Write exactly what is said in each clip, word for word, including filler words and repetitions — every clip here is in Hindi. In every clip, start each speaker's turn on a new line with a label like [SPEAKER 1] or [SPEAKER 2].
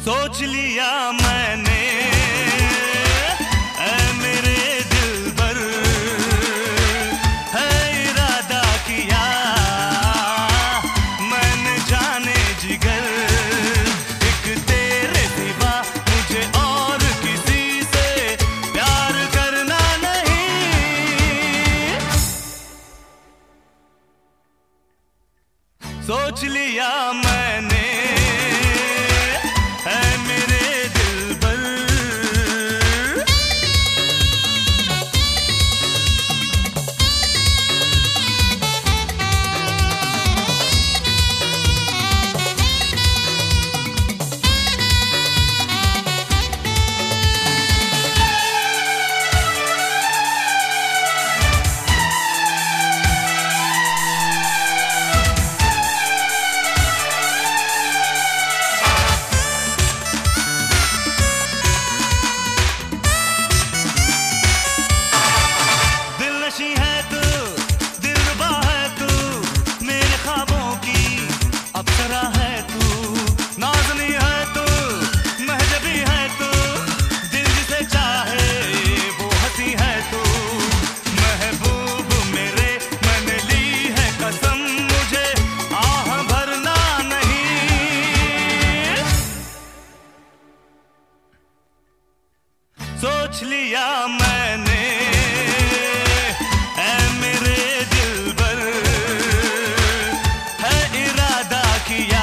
[SPEAKER 1] सोच लिया मैंने ऐ मेरे दिलबर, है इरादा किया मैंने जाने जिगर, एक तेरे सिवा मुझे और किसी से प्यार करना नहीं। सोच लिया मैंने सोच लिया मैंने ऐ मेरे दिलबर, है इरादा किया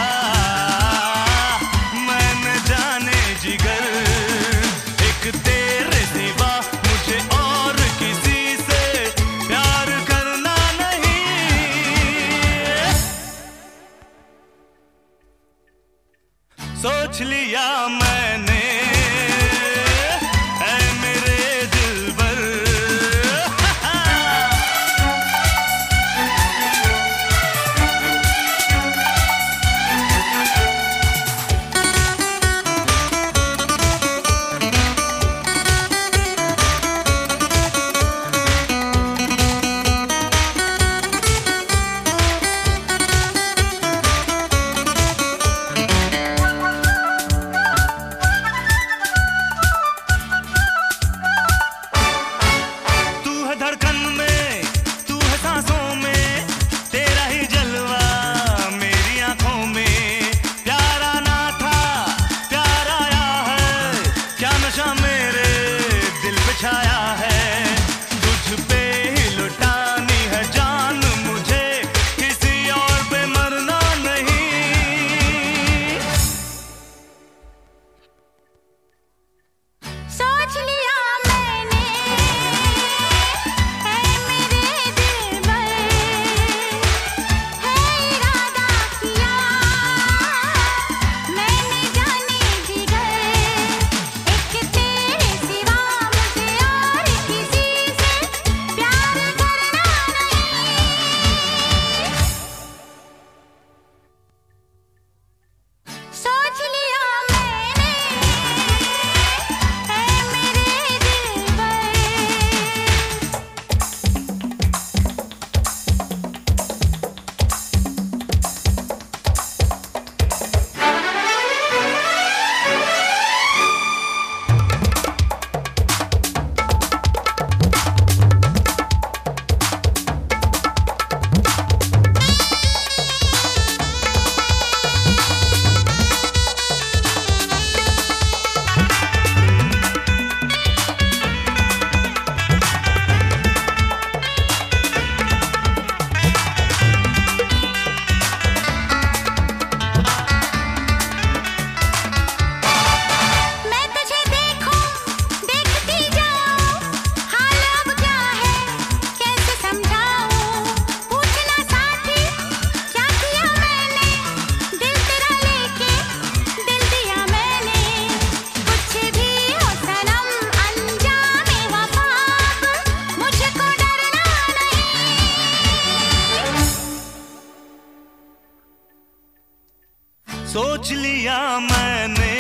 [SPEAKER 1] मैंने जाने जिगर, एक तेरे सिवा मुझे और किसी से प्यार करना नहीं। सोच लिया मैंने धड़कन में, तू है सांसों में, तेरा ही जलवा मेरी आंखों में, प्यार आना था प्यार आया है, क्या नशा मेरे दिल पे छाया है, तुझ पे ही लुटानी है जान मुझे, किसी और पे मरना नहीं।
[SPEAKER 2] सोच लिया
[SPEAKER 1] सोच लिया मैंने